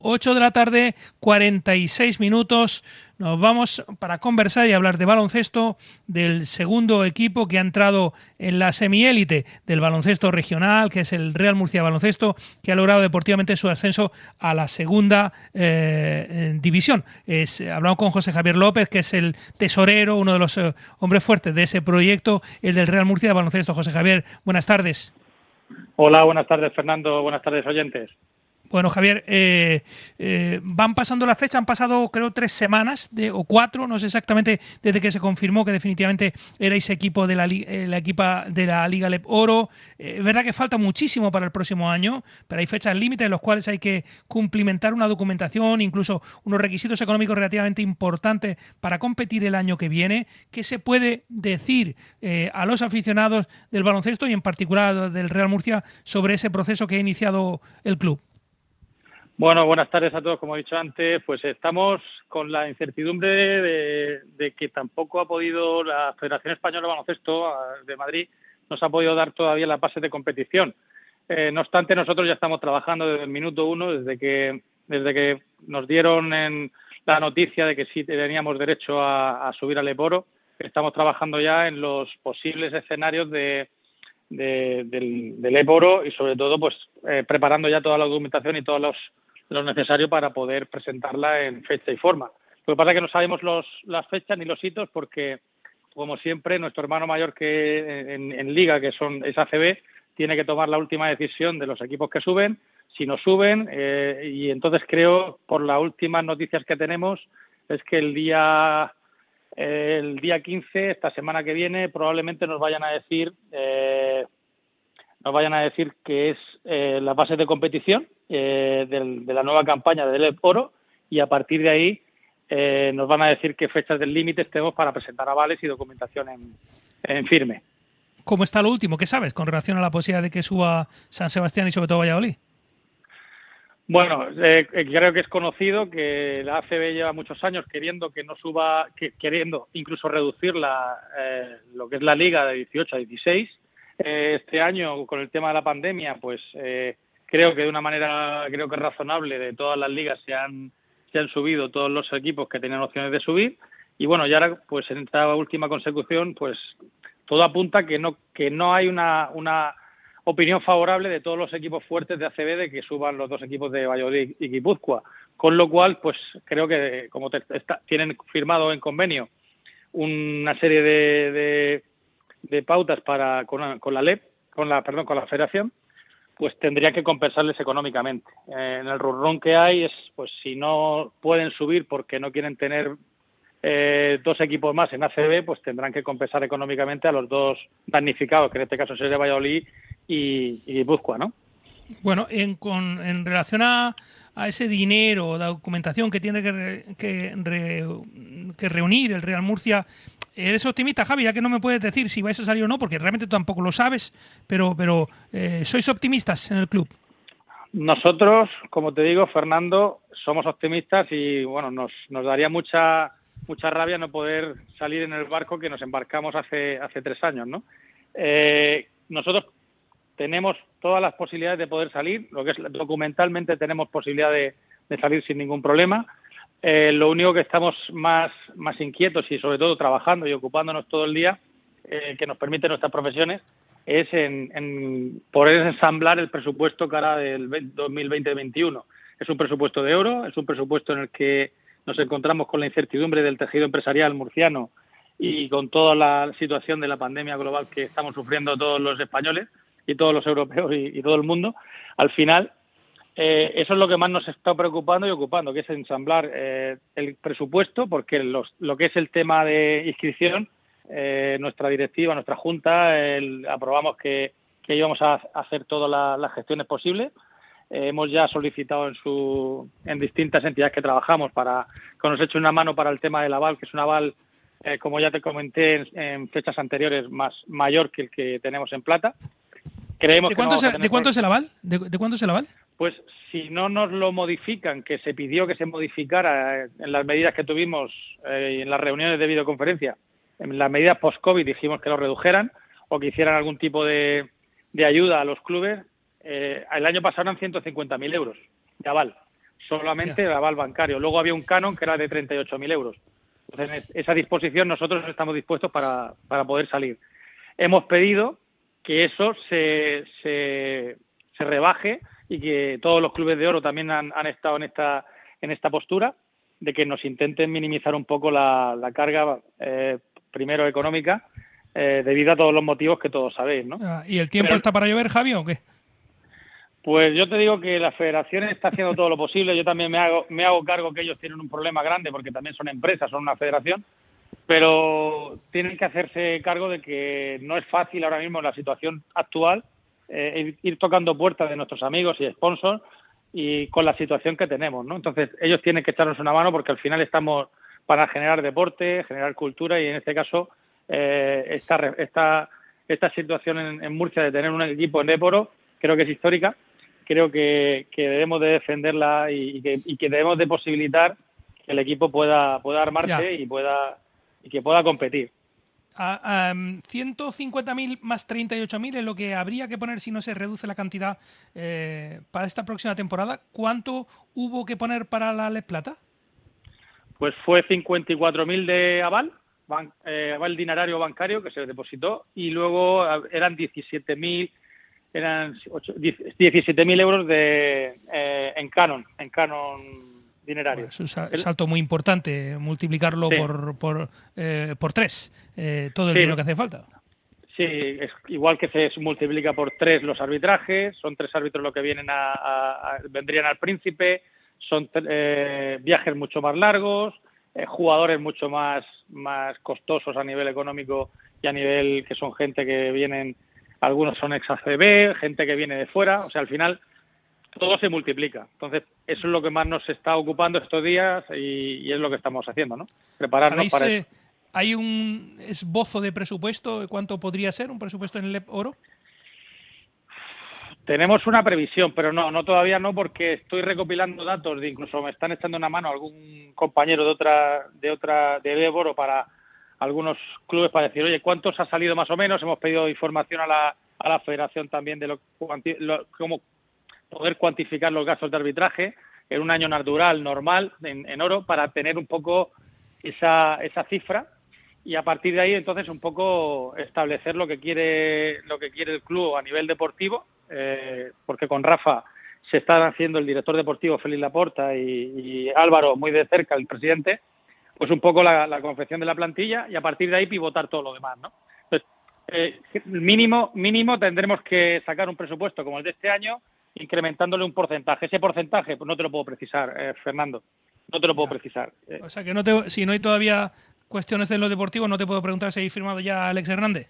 8 de la tarde, 46 minutos. Nos vamos para conversar y hablar de baloncesto del segundo equipo que ha entrado en la semiélite del baloncesto regional, que es el Real Murcia Baloncesto, que ha logrado deportivamente su ascenso a la segunda división. Hablamos con José Javier López, que es el tesorero, uno de los hombres fuertes de ese proyecto, el del Real Murcia Baloncesto. José Javier, buenas tardes. Hola, buenas tardes, Fernando. Buenas tardes, oyentes. Bueno, Javier, van pasando la fecha, han pasado creo 3 semanas o 4, no sé exactamente, desde que se confirmó que definitivamente erais equipo de la Liga LEP Oro. Es verdad que falta muchísimo para el próximo año, pero hay fechas límites en los cuales hay que cumplimentar una documentación, incluso unos requisitos económicos relativamente importantes para competir el año que viene. ¿Qué se puede decir a los aficionados del baloncesto y en particular del Real Murcia sobre ese proceso que ha iniciado el club? Bueno, buenas tardes a todos. Como he dicho antes, pues estamos con la incertidumbre de que tampoco ha podido la Federación Española de Baloncesto de Madrid, nos ha podido dar todavía las bases de competición. No obstante, nosotros ya estamos trabajando desde el minuto 1, desde que nos dieron la noticia de que sí teníamos derecho a subir al LEP Oro. Estamos trabajando ya en los posibles escenarios del LEP Oro y sobre todo pues preparando ya toda la documentación y todos lo necesario para poder presentarla en fecha y forma. Lo que pasa es que no sabemos las fechas ni los hitos porque, como siempre, nuestro hermano mayor que en Liga, que es ACB, tiene que tomar la última decisión de los equipos que suben. Si no suben, y entonces creo, por las últimas noticias que tenemos, es que el día 15, esta semana que viene, probablemente nos vayan a decir que es la base de competición de la nueva campaña del LEP Oro, y a partir de ahí nos van a decir qué fechas del límite tenemos para presentar avales y documentación en firme. ¿Cómo está lo último? ¿Qué sabes con relación a la posibilidad de que suba San Sebastián y sobre todo Valladolid? Bueno, creo que es conocido que la ACB lleva muchos años queriendo que no suba, queriendo incluso reducir lo que es la liga de 18 a 16. Este año, con el tema de la pandemia, pues creo que de una manera razonable de todas las ligas se han subido todos los equipos que tenían opciones de subir. Y bueno, ya ahora, pues en esta última consecución, pues todo apunta que no hay una opinión favorable de todos los equipos fuertes de ACB de que suban los dos equipos de Valladolid y Guipúzcoa. Con lo cual, pues creo que como tienen firmado en convenio una serie de pautas con la LEP, con la Federación, pues tendría que compensarles económicamente. En el run que hay es, pues si no pueden subir porque no quieren tener dos equipos más en ACB, pues tendrán que compensar económicamente a los dos damnificados, que en este caso sería Valladolid y Guipúzcoa, ¿no? Bueno, en relación a ese dinero, la documentación que tiene que reunir el Real Murcia, ¿eres optimista, Javi? Ya que no me puedes decir si vais a salir o no, porque realmente tampoco lo sabes, pero ¿sois optimistas en el club? Nosotros, como te digo, Fernando, somos optimistas y bueno, nos daría mucha rabia no poder salir en el barco que nos embarcamos hace 3 años, ¿no? Nosotros tenemos todas las posibilidades de poder salir, lo que es documentalmente tenemos posibilidad de salir sin ningún problema. Lo único que estamos más inquietos y sobre todo trabajando y ocupándonos todo el día, que nos permiten nuestras profesiones, es en poder ensamblar el presupuesto cara del 2020-2021. Es un presupuesto de oro, es un presupuesto en el que nos encontramos con la incertidumbre del tejido empresarial murciano y con toda la situación de la pandemia global que estamos sufriendo todos los españoles y todos los europeos y todo el mundo. Al final, eso es lo que más nos está preocupando y ocupando, que es ensamblar el presupuesto, porque lo que es el tema de inscripción, nuestra directiva, nuestra junta, aprobamos que íbamos a hacer todas las gestiones posibles. Hemos ya solicitado en distintas entidades que trabajamos que nos echen una mano para el tema del aval, que es un aval, como ya te comenté en fechas anteriores, mayor que el que tenemos en plata. Creemos ¿De cuánto es el aval? ¿De cuánto es el aval? Pues si no nos lo modifican, que se pidió que se modificara en las medidas que tuvimos en las reuniones de videoconferencia, en las medidas post-COVID dijimos que lo redujeran o que hicieran algún tipo de ayuda a los clubes. El año pasado eran 150.000 euros de aval. solamente el aval bancario. Luego había un canon que era de 38.000 euros. Entonces, en esa disposición nosotros estamos dispuestos para poder salir. Hemos pedido que eso se rebaje y que todos los clubes de oro también han estado en esta postura de que nos intenten minimizar un poco la carga, primero económica, debido a todos los motivos que todos sabéis, ¿no? ¿Y el tiempo está para llover, Javi, o qué? Pues yo te digo que la federación está haciendo todo lo posible. Yo también me hago cargo que ellos tienen un problema grande porque también son empresas, son una federación, pero tienen que hacerse cargo de que no es fácil ahora mismo en la situación actual ir tocando puertas de nuestros amigos y sponsors y con la situación que tenemos, ¿no? Entonces ellos tienen que echarnos una mano porque al final estamos para generar deporte, generar cultura y en este caso esta situación en Murcia de tener un equipo en Déporo creo que es histórica. Creo que debemos de defenderla y que debemos de posibilitar que el equipo pueda armarse y que pueda competir. 150.000 más 38.000 es lo que habría que poner si no se reduce la cantidad para esta próxima temporada. ¿Cuánto hubo que poner para la Les Plata? Pues fue 54.000 de aval dinerario bancario que se depositó y luego eran 17.000 euros en canon dinerario. Bueno, es un salto muy importante, multiplicarlo por 3, todo el dinero que hace falta. Sí, es igual que se multiplica por 3 los arbitrajes, son 3 árbitros los que vendrían al Príncipe, son viajes mucho más largos, jugadores mucho más costosos a nivel económico y a nivel que son gente que vienen, algunos son ex ACB, gente que viene de fuera, o sea, al final todo se multiplica. Entonces, eso es lo que más nos está ocupando estos días y es lo que estamos haciendo, ¿no? Prepararnos para eso. ¿Hay un esbozo de presupuesto de cuánto podría ser un presupuesto en el LEP Oro? Tenemos una previsión, pero no todavía no, porque estoy recopilando datos, incluso me están echando una mano algún compañero de LEP Oro para algunos clubes para decir, oye, ¿cuántos ha salido más o menos? Hemos pedido información a la federación también de cómo poder cuantificar los gastos de arbitraje en un año natural, normal, en oro, para tener un poco esa cifra y a partir de ahí entonces un poco establecer lo que quiere el club a nivel deportivo, porque con Rafa se están haciendo el director deportivo Félix Laporta y Álvaro muy de cerca, el presidente, pues un poco la confección de la plantilla y a partir de ahí pivotar todo lo demás, ¿no? Entonces, mínimo tendremos que sacar un presupuesto como el de este año, incrementándole un porcentaje. Ese porcentaje, pues no te lo puedo precisar, Fernando. No te lo puedo precisar. O sea que si no hay todavía cuestiones de lo deportivo, no te puedo preguntar si hay firmado ya Alex Hernández.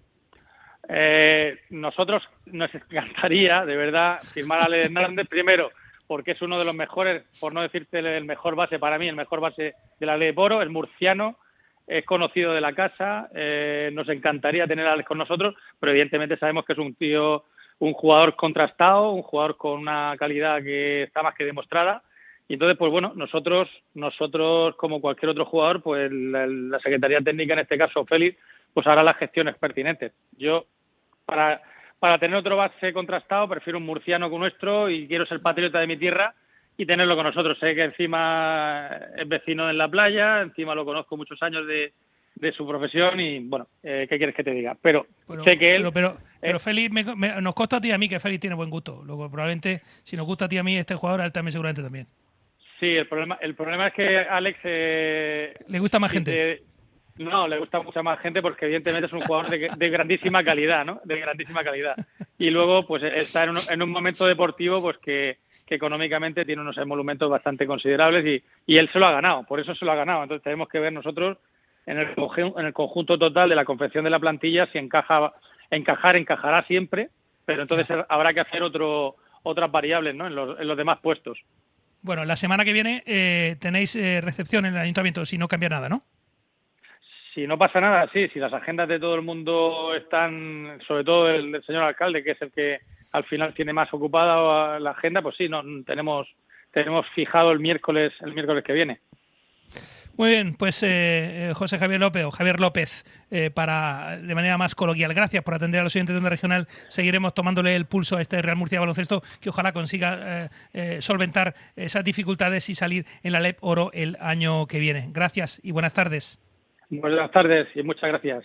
Nosotros nos encantaría, de verdad, firmar a Alex Hernández primero, porque es uno de los mejores, por no decirte el mejor base, para mí el mejor base de la Ley de Oro, es murciano, es conocido de la casa, nos encantaría tener a Alex con nosotros, pero evidentemente sabemos que es un jugador contrastado, un jugador con una calidad que está más que demostrada. Y entonces, pues bueno, nosotros como cualquier otro jugador, pues la Secretaría Técnica, en este caso Félix, pues hará las gestiones pertinentes. Yo, para tener otro base contrastado, prefiero un murciano como nuestro y quiero ser patriota de mi tierra y tenerlo con nosotros. Sé que encima es vecino en la playa, encima lo conozco muchos años de su profesión y, bueno, ¿qué quieres que te diga? Pero sé que él... Pero Félix, nos consta a ti y a mí que Félix tiene buen gusto. Luego, probablemente, si nos gusta a ti y a mí este jugador, a él también seguramente también. Sí, el problema es que Alex... ¿Le gusta más gente? No, le gusta mucha más gente porque evidentemente es un jugador de grandísima calidad, ¿no? De grandísima calidad. Y luego, pues, está en un momento deportivo, pues, que económicamente tiene unos emolumentos bastante considerables y él se lo ha ganado, por eso se lo ha ganado. Entonces tenemos que ver nosotros en el conjunto total de la confección de la plantilla si encajará siempre, pero entonces habrá que hacer otras variables, ¿no? En los demás puestos. Bueno, la semana que viene tenéis recepción en el ayuntamiento, si no cambia nada, ¿no? Si no pasa nada, sí. Si las agendas de todo el mundo están, sobre todo el del señor alcalde, que es el que al final tiene más ocupada la agenda, pues sí, no tenemos fijado el miércoles que viene. Muy bien, pues José Javier López o Javier López, de manera más coloquial, gracias por atender a los oyentes de Onda Regional. Seguiremos tomándole el pulso a este Real Murcia Baloncesto, que ojalá consiga solventar esas dificultades y salir en la LEP Oro el año que viene. Gracias y buenas tardes. Buenas tardes y muchas gracias.